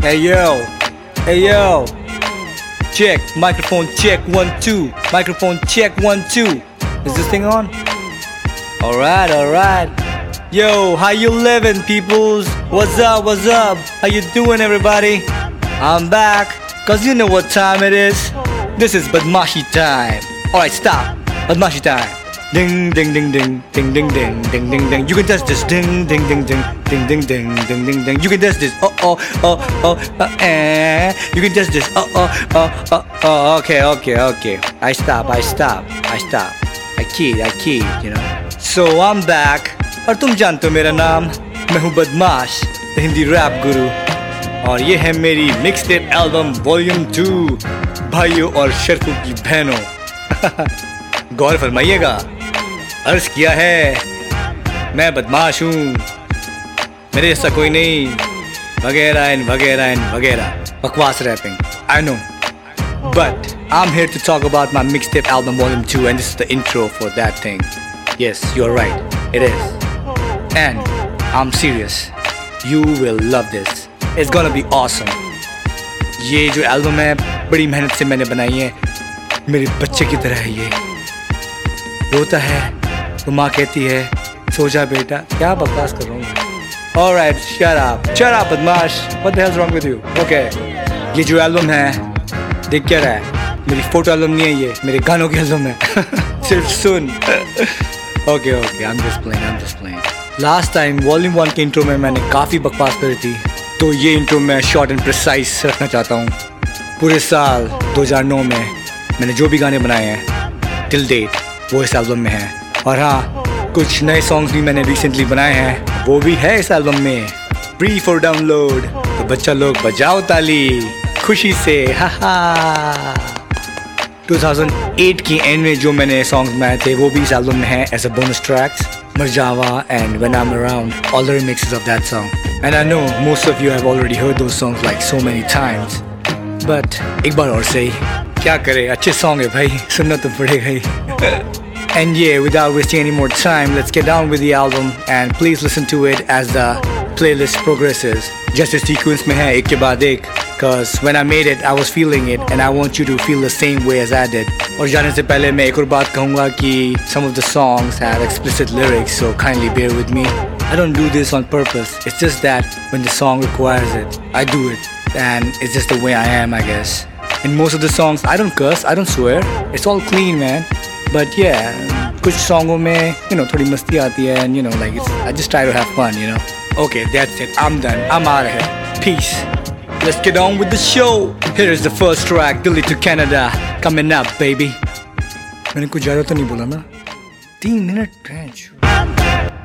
Hey yo, hey yo, check, microphone check 1 2, microphone check 1 2. Is this thing on? Alright, alright. Yo, how you living, peoples? What's up, what's up? How you doing, everybody? I'm back, cause you know what time it is. This is Badmashi time. Alright, stop. Badmashi time. Ding ding ding ding ding ding ding ding ding ding. You can test this. Ding ding ding ding ding ding ding ding ding ding. You can test this. You can test this. Okay. I stop. I kid, you know. So I'm back. और तुम जानते हो मेरा नाम, मैं हूँ बदमाश, Hindi rap गुरु. और ये है मेरी मिक्सटेप एल्बम वॉल्यूम 2, भाइयों और शर्तों की बहनों. गौर फरमाइएगा, अर्ज किया है मैं बदमाश हूँ, मेरे जैसा कोई नहीं, वगैरह. बकवास rapping, I know. But I'm here to talk about my mixtape album volume 2, and this is the intro for that thing. Yes, you're right, it is. And I'm serious, you will love this. It's gonna be awesome. ये जो album है बड़ी मेहनत से मैंने बनाई है, मेरे बच्चे की तरह है ये. रोता है तो माँ कहती है सो जा बेटा. क्या बकवास कर रहा हूँ. Alright, shut up बदमाश. What the hell's wrong with you? Okay, ये जो एल्बम है देख क्या रहा है, मेरी फोटो एल्बम नहीं है ये, मेरे गानों की एल्बम है. सिर्फ सुन. Okay, I'm just playing. Last time volume 1 के इंट्रो में मैंने काफ़ी बकवास करी थी, तो ये इंट्रो मैं शॉर्ट एंड प्रिसाइज रखना चाहता हूँ. पूरे साल 2009 में मैंने जो भी गाने बनाए हैं टिल डेट वो इस एल्बम में हैं. और हाँ, कुछ नए सॉन्ग्स भी मैंने रिसेंटली बनाए हैं, वो भी है इस एल्बम में, फ्री फॉर डाउनलोड. तो बच्चा लोग बजाओ ताली खुशी से. हा 2008 की एंड में जो मैंने सॉन्ग्स बनाए थे वो भी इस एल्बम में हैं as a bonus tracks. Marjava and When I'm Around, all the remixes of that song. And I know most of you have already heard those songs like so many times, but एक बार और सही, क्या करे, अच्छे song है भाई, सुनना तो पड़ेगा ही. And yeah, without wasting any more time, let's get down with the album and please listen to it as the playlist progresses. Just a sequence में है एक के बाद एक, cause when I made it, I was feeling it and I want you to feel the same way as I did. और जाने से पहले मैं एक और बात कहूँगा कि some of the songs have explicit lyrics, so kindly bear with me. I don't do this on purpose, it's just that when the song requires it, I do it, and it's just the way I am, I guess. In most of the songs, I don't curse, I don't swear, it's all clean, man. But yeah, कुछ songों में, you know, थोड़ी मस्ती आती है, and you know, like I just try to have fun, you know. Okay, that's it, I'm done, I'm out of here. Peace. Let's get on with the show. Here is the first track, Delhi to Canada, coming up, baby. मैंने कुछ ज़्यादा तो नहीं बोला ना, 3 minute.